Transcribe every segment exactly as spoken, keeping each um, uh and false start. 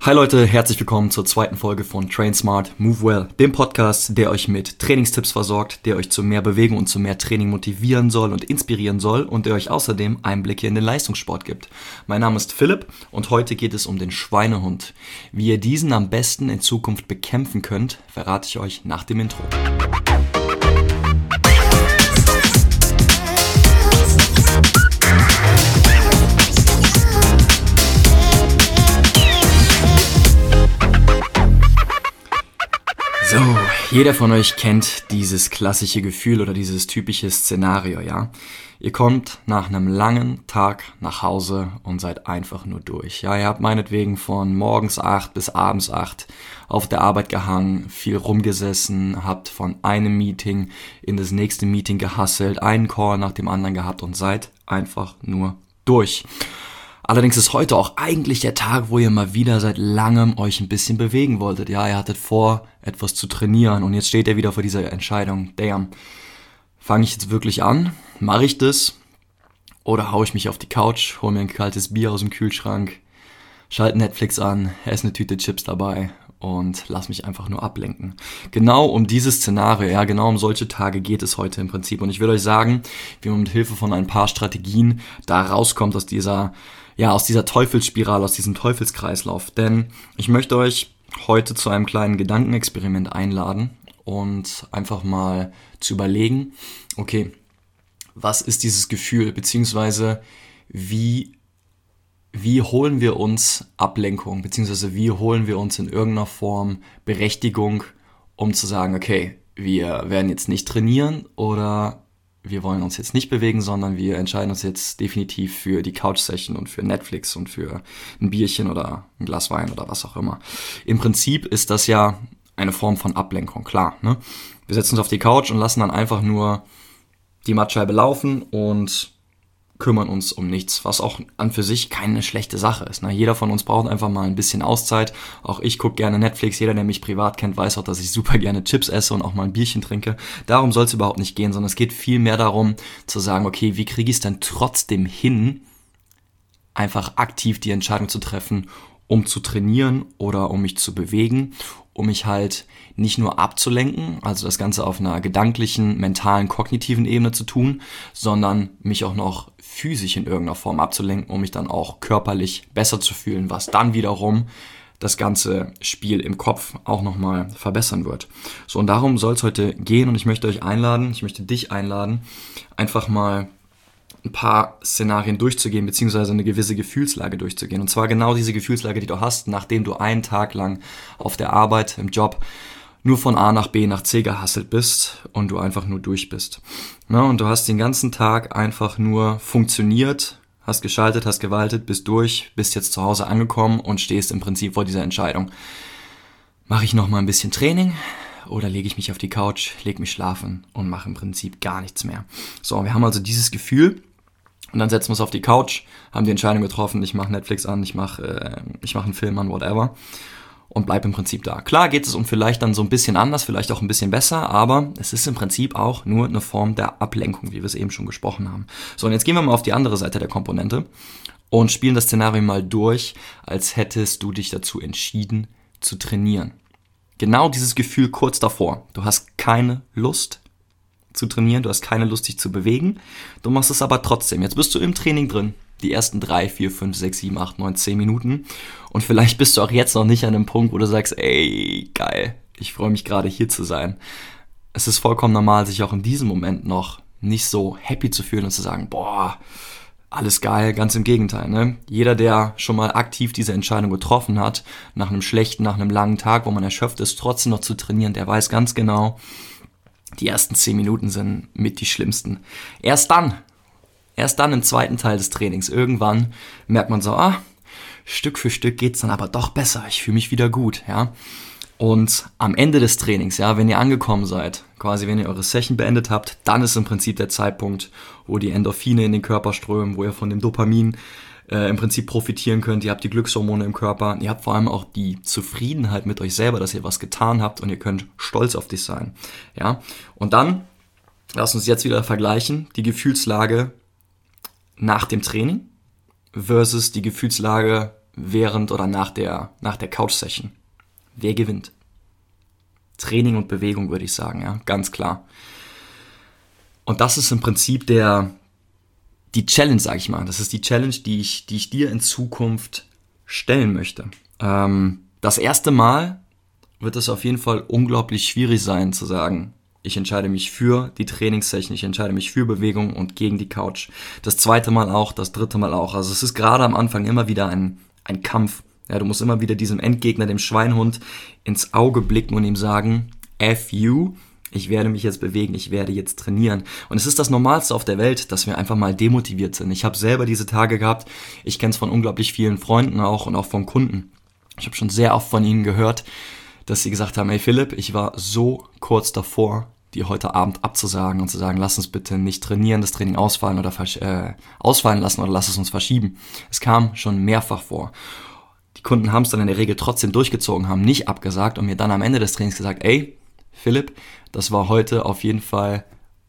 Hi Leute, herzlich willkommen zur zweiten Folge von Train Smart, Move Well, dem Podcast, der euch mit Trainingstipps versorgt, der euch zu mehr Bewegung und zu mehr Training motivieren soll und inspirieren soll und der euch außerdem Einblicke in den Leistungssport gibt. Mein Name ist Philipp und heute geht es um den Schweinehund. Wie ihr diesen am besten in Zukunft bekämpfen könnt, verrate ich euch nach dem Intro. So, jeder von euch kennt dieses klassische Gefühl oder dieses typische Szenario, ja? Ihr kommt nach einem langen Tag nach Hause und seid einfach nur durch. Ja, ihr habt meinetwegen von morgens acht bis abends acht auf der Arbeit gehangen, viel rumgesessen, habt von einem Meeting in das nächste Meeting gehustelt, einen Call nach dem anderen gehabt und seid einfach nur durch. Allerdings ist heute auch eigentlich der Tag, wo ihr mal wieder seit langem euch ein bisschen bewegen wolltet. Ja, ihr hattet vor, etwas zu trainieren und jetzt steht ihr wieder vor dieser Entscheidung. Damn, fange ich jetzt wirklich an? Mache ich das? Oder haue ich mich auf die Couch, hole mir ein kaltes Bier aus dem Kühlschrank, schalte Netflix an, esse eine Tüte Chips dabei und lass mich einfach nur ablenken. Genau um dieses Szenario, ja, genau um solche Tage geht es heute im Prinzip. Und ich will euch sagen, wie man mit Hilfe von ein paar Strategien da rauskommt aus dieser Ja, aus dieser Teufelsspirale, aus diesem Teufelskreislauf. Denn ich möchte euch heute zu einem kleinen Gedankenexperiment einladen und einfach mal zu überlegen, okay, was ist dieses Gefühl, beziehungsweise wie, wie holen wir uns Ablenkung, beziehungsweise wie holen wir uns in irgendeiner Form Berechtigung, um zu sagen, okay, wir werden jetzt nicht trainieren oder wir wollen uns jetzt nicht bewegen, sondern wir entscheiden uns jetzt definitiv für die Couch-Session und für Netflix und für ein Bierchen oder ein Glas Wein oder was auch immer. Im Prinzip ist das ja eine Form von Ablenkung, klar, ne? Wir setzen uns auf die Couch und lassen dann einfach nur die Mattscheibe laufen und kümmern uns um nichts, was auch an für sich keine schlechte Sache ist. Ne? Jeder von uns braucht einfach mal ein bisschen Auszeit. Auch ich gucke gerne Netflix. Jeder, der mich privat kennt, weiß auch, dass ich super gerne Chips esse und auch mal ein Bierchen trinke. Darum soll es überhaupt nicht gehen, sondern es geht viel mehr darum, zu sagen, okay, wie kriege ich es denn trotzdem hin, einfach aktiv die Entscheidung zu treffen, um zu trainieren oder um mich zu bewegen, um mich halt nicht nur abzulenken, also das Ganze auf einer gedanklichen, mentalen, kognitiven Ebene zu tun, sondern mich auch noch physisch in irgendeiner Form abzulenken, um mich dann auch körperlich besser zu fühlen, was dann wiederum das ganze Spiel im Kopf auch nochmal verbessern wird. So, und darum soll es heute gehen und ich möchte euch einladen, ich möchte dich einladen, einfach mal ein paar Szenarien durchzugehen, beziehungsweise eine gewisse Gefühlslage durchzugehen. Und zwar genau diese Gefühlslage, die du hast, nachdem du einen Tag lang auf der Arbeit, im Job, nur von A nach B nach C gehustelt bist und du einfach nur durch bist. Na, und du hast den ganzen Tag einfach nur funktioniert, hast geschaltet, hast gewaltet, bist durch, bist jetzt zu Hause angekommen und stehst im Prinzip vor dieser Entscheidung. Mache ich noch mal ein bisschen Training oder lege ich mich auf die Couch, lege mich schlafen und mache im Prinzip gar nichts mehr. So, wir haben also dieses Gefühl und dann setzen wir uns auf die Couch, haben die Entscheidung getroffen, ich mache Netflix an, ich mache äh, ich mache einen Film an, whatever. Und bleib im Prinzip da. Klar geht es um vielleicht dann so ein bisschen anders, vielleicht auch ein bisschen besser, aber es ist im Prinzip auch nur eine Form der Ablenkung, wie wir es eben schon gesprochen haben. So, und jetzt gehen wir mal auf die andere Seite der Komponente und spielen das Szenario mal durch, als hättest du dich dazu entschieden zu trainieren. Genau dieses Gefühl kurz davor. Du hast keine Lust zu trainieren, du hast keine Lust, dich zu bewegen, du machst es aber trotzdem. Jetzt bist du im Training drin. Die ersten drei, vier, fünf, sechs, sieben, acht, neun, zehn Minuten. Und vielleicht bist du auch jetzt noch nicht an einem Punkt, wo du sagst, ey, geil, ich freue mich gerade hier zu sein. Es ist vollkommen normal, sich auch in diesem Moment noch nicht so happy zu fühlen und zu sagen, boah, alles geil, ganz im Gegenteil. Ne? Jeder, der schon mal aktiv diese Entscheidung getroffen hat, nach einem schlechten, nach einem langen Tag, wo man erschöpft ist, trotzdem noch zu trainieren, der weiß ganz genau, die ersten zehn Minuten sind mit die schlimmsten. Erst dann, Erst dann im zweiten Teil des Trainings, irgendwann merkt man so, ah, Stück für Stück geht's dann aber doch besser, ich fühle mich wieder gut, ja. Und am Ende des Trainings, ja, wenn ihr angekommen seid, quasi wenn ihr eure Session beendet habt, dann ist im Prinzip der Zeitpunkt, wo die Endorphine in den Körper strömen, wo ihr von dem Dopamin äh, im Prinzip profitieren könnt, ihr habt die Glückshormone im Körper, ihr habt vor allem auch die Zufriedenheit mit euch selber, dass ihr was getan habt und ihr könnt stolz auf dich sein, ja. Und dann, lasst uns jetzt wieder vergleichen, die Gefühlslage nach dem Training versus die Gefühlslage während oder nach der, nach der Couch-Session? Wer gewinnt? Training und Bewegung, würde ich sagen, ja, ganz klar. Und das ist im Prinzip der, die Challenge, sage ich mal. Das ist die Challenge, die ich, die ich dir in Zukunft stellen möchte. Ähm, das erste Mal wird es auf jeden Fall unglaublich schwierig sein zu sagen, ich entscheide mich für die Trainingssession, ich entscheide mich für Bewegung und gegen die Couch. Das zweite Mal auch, das dritte Mal auch. Also es ist gerade am Anfang immer wieder ein, ein Kampf. Ja, du musst immer wieder diesem Endgegner, dem Schweinehund, ins Auge blicken und ihm sagen, F you, ich werde mich jetzt bewegen, ich werde jetzt trainieren. Und es ist das Normalste auf der Welt, dass wir einfach mal demotiviert sind. Ich habe selber diese Tage gehabt, ich kenne es von unglaublich vielen Freunden auch und auch von Kunden. Ich habe schon sehr oft von ihnen gehört, dass sie gesagt haben, hey Philipp, ich war so kurz davor, dir heute Abend abzusagen und zu sagen, lass uns bitte nicht trainieren, das Training ausfallen oder versch- äh, ausfallen lassen oder lass es uns verschieben. Es kam schon mehrfach vor. Die Kunden haben es dann in der Regel trotzdem durchgezogen, haben nicht abgesagt und mir dann am Ende des Trainings gesagt, ey Philipp, das war heute auf jeden Fall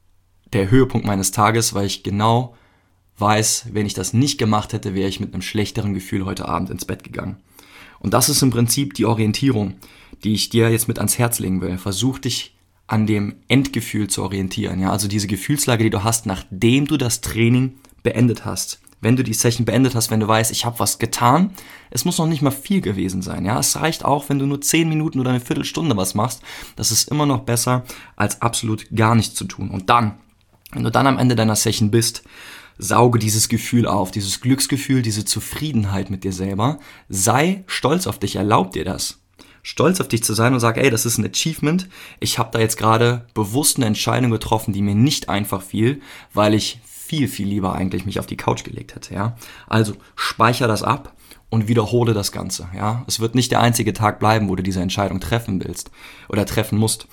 der Höhepunkt meines Tages, weil ich genau weiß, wenn ich das nicht gemacht hätte, wäre ich mit einem schlechteren Gefühl heute Abend ins Bett gegangen. Und das ist im Prinzip die Orientierung, die ich dir jetzt mit ans Herz legen will. Versuch dich an dem Endgefühl zu orientieren. Ja? Also diese Gefühlslage, die du hast, nachdem du das Training beendet hast. Wenn du die Session beendet hast, wenn du weißt, ich habe was getan, es muss noch nicht mal viel gewesen sein. Ja? Es reicht auch, wenn du nur zehn Minuten oder eine Viertelstunde was machst. Das ist immer noch besser, als absolut gar nichts zu tun. Und dann, wenn du dann am Ende deiner Session bist, sauge dieses Gefühl auf, dieses Glücksgefühl, diese Zufriedenheit mit dir selber. Sei stolz auf dich, erlaub dir das. Stolz auf dich zu sein und sag, ey, das ist ein Achievement. Ich habe da jetzt gerade bewusst eine Entscheidung getroffen, die mir nicht einfach fiel, weil ich viel, viel lieber eigentlich mich auf die Couch gelegt hätte. Ja? Also speicher das ab und wiederhole das Ganze. Ja? Es wird nicht der einzige Tag bleiben, wo du diese Entscheidung treffen willst oder treffen musst.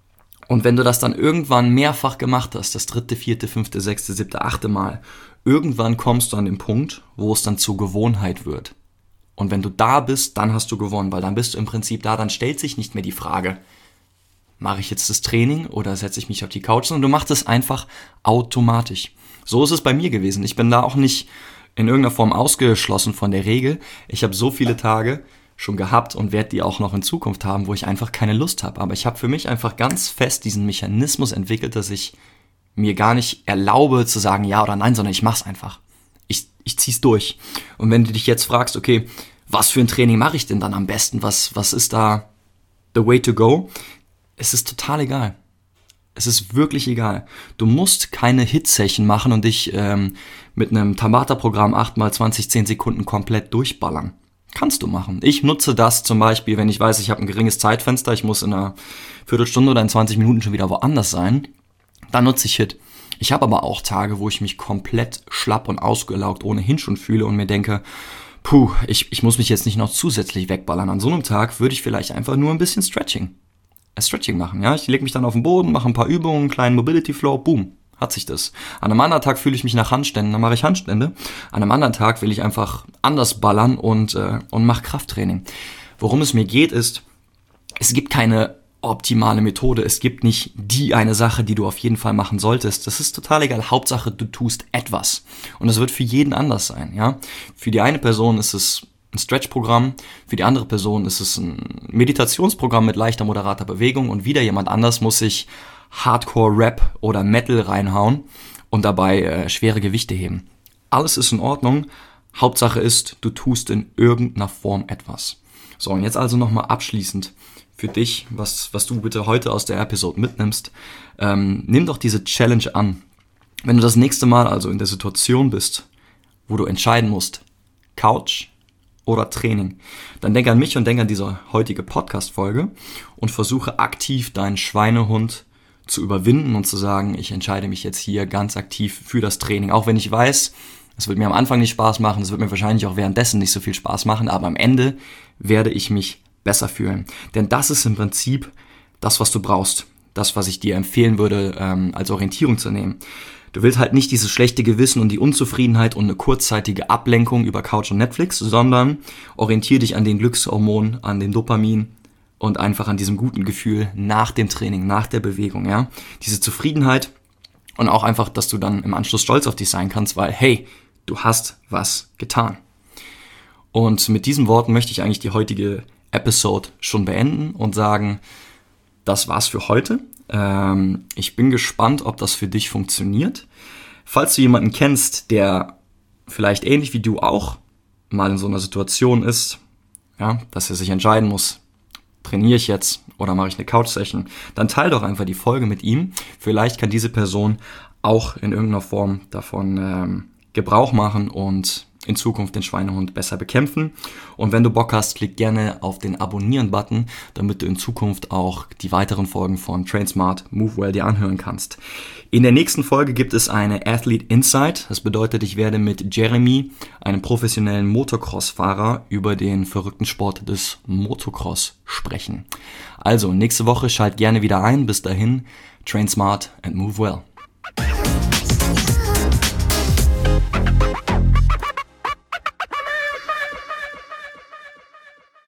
Und wenn du das dann irgendwann mehrfach gemacht hast, das dritte, vierte, fünfte, sechste, siebte, achte Mal, irgendwann kommst du an den Punkt, wo es dann zur Gewohnheit wird. Und wenn du da bist, dann hast du gewonnen, weil dann bist du im Prinzip da, dann stellt sich nicht mehr die Frage, mache ich jetzt das Training oder setze ich mich auf die Couch, sondern du machst es einfach automatisch. So ist es bei mir gewesen. Ich bin da auch nicht in irgendeiner Form ausgeschlossen von der Regel. Ich habe so viele Tage schon gehabt und werde die auch noch in Zukunft haben, wo ich einfach keine Lust habe. Aber ich habe für mich einfach ganz fest diesen Mechanismus entwickelt, dass ich mir gar nicht erlaube zu sagen ja oder nein, sondern ich mache es einfach. Ich, ich zieh's durch. Und wenn du dich jetzt fragst, okay, was für ein Training mache ich denn dann am besten? Was, was ist da the way to go? Es ist total egal. Es ist wirklich egal. Du musst keine Hit-Session machen und dich ähm, mit einem Tabata-Programm acht mal zwanzig, zehn Sekunden komplett durchballern. Kannst du machen. Ich nutze das zum Beispiel, wenn ich weiß, ich habe ein geringes Zeitfenster, ich muss in einer Viertelstunde oder in zwanzig Minuten schon wieder woanders sein, dann nutze ich Hit. Ich habe aber auch Tage, wo ich mich komplett schlapp und ausgelaugt ohnehin schon fühle und mir denke, puh, ich, ich muss mich jetzt nicht noch zusätzlich wegballern. An so einem Tag würde ich vielleicht einfach nur ein bisschen Stretching. Ein Stretching machen, ja. Ich lege mich dann auf den Boden, mache ein paar Übungen, einen kleinen Mobility Flow, boom, hat sich das. An einem anderen Tag fühle ich mich nach Handständen, dann mache ich Handstände. An einem anderen Tag will ich einfach anders ballern und, äh, und mache Krafttraining. Worum es mir geht ist, es gibt keine optimale Methode. Es gibt nicht die eine Sache, die du auf jeden Fall machen solltest. Das ist total egal. Hauptsache, du tust etwas. Und das wird für jeden anders sein, ja. Für die eine Person ist es ein Stretch-Programm, für die andere Person ist es ein Meditationsprogramm mit leichter, moderater Bewegung und wieder jemand anders muss sich Hardcore-Rap oder Metal reinhauen und dabei äh, schwere Gewichte heben. Alles ist in Ordnung. Hauptsache ist, du tust in irgendeiner Form etwas. So, und jetzt also nochmal abschließend für dich, was, was du bitte heute aus der Episode mitnimmst. Ähm, nimm doch diese Challenge an. Wenn du das nächste Mal also in der Situation bist, wo du entscheiden musst, Couch oder Training, dann denk an mich und denk an diese heutige Podcast-Folge und versuche aktiv deinen Schweinehund zu überwinden und zu sagen, ich entscheide mich jetzt hier ganz aktiv für das Training. Auch wenn ich weiß, es wird mir am Anfang nicht Spaß machen, es wird mir wahrscheinlich auch währenddessen nicht so viel Spaß machen, aber am Ende werde ich mich besser fühlen. Denn das ist im Prinzip das, was du brauchst. Das, was ich dir empfehlen würde, ähm, als Orientierung zu nehmen. Du willst halt nicht dieses schlechte Gewissen und die Unzufriedenheit und eine kurzzeitige Ablenkung über Couch und Netflix, sondern orientiere dich an den Glückshormonen, an den Dopamin und einfach an diesem guten Gefühl nach dem Training, nach der Bewegung, ja. Diese Zufriedenheit und auch einfach, dass du dann im Anschluss stolz auf dich sein kannst, weil, hey, du hast was getan. Und mit diesen Worten möchte ich eigentlich die heutige Episode schon beenden und sagen, das war's für heute. Ähm, ich bin gespannt, ob das für dich funktioniert. Falls du jemanden kennst, der vielleicht ähnlich wie du auch mal in so einer Situation ist, ja, dass er sich entscheiden muss, trainiere ich jetzt oder mache ich eine Couch-Session, dann teile doch einfach die Folge mit ihm. Vielleicht kann diese Person auch in irgendeiner Form davon ähm, Gebrauch machen und in Zukunft den Schweinehund besser bekämpfen. Und wenn du Bock hast, klick gerne auf den Abonnieren-Button, damit du in Zukunft auch die weiteren Folgen von Train Smart, Move Well dir anhören kannst. In der nächsten Folge gibt es eine Athlete Insight. Das bedeutet, ich werde mit Jeremy, einem professionellen Motocross-Fahrer, über den verrückten Sport des Motocross sprechen. Also, nächste Woche schalt gerne wieder ein. Bis dahin, Train Smart and Move Well.